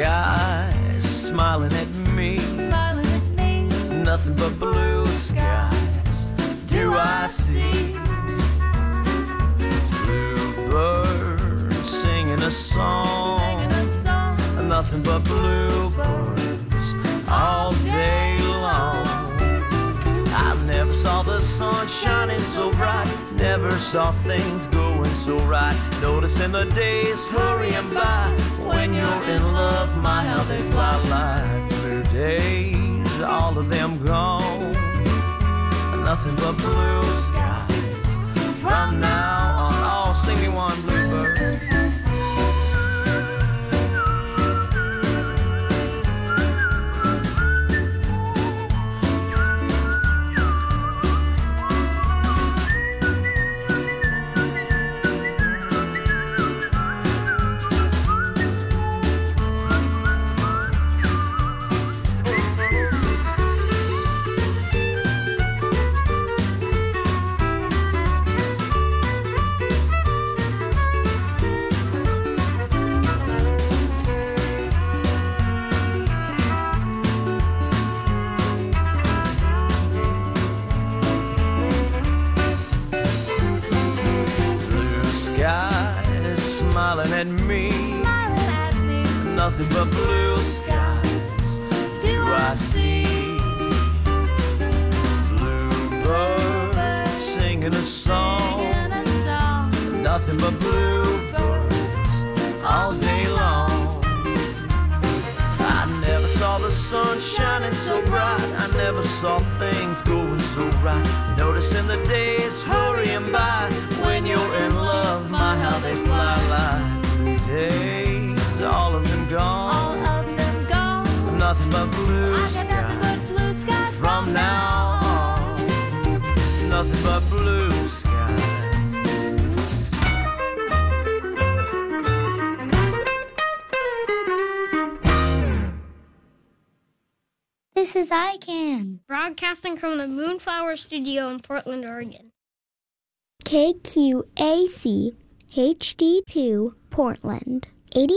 skies smiling at me, nothing but blue skies do I see. Bluebirds singing a song, nothing but bluebirds all day long. I never saw the sun shining so bright, never saw things going so right. Noticing the days hurrying by, when you're in love, my how they fly like blue days, all of them gone. Nothing but blue skies from now on. All sing me one, bluebird. Smiling at me, nothing but blue skies do I see. Bluebirds singing a song, nothing but bluebirds all day long. I never saw the sun shining so bright, I never saw things going so right. Noticing the days hurrying by, when you're in love, my how they fly like blue days, all of them gone, nothing but blue skies from now on, nothing but blue skies. This is ICANN, broadcasting from the Moonflower Studio in Portland, Oregon. KQAC HD2 Portland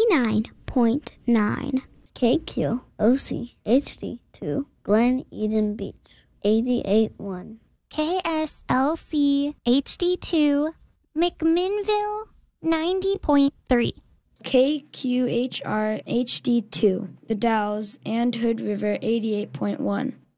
89.9. KQOC HD2 Glen Eden Beach 88.1. KSLC HD2 McMinnville 90.3. KQHR HD2 The Dalles and Hood River 88.1.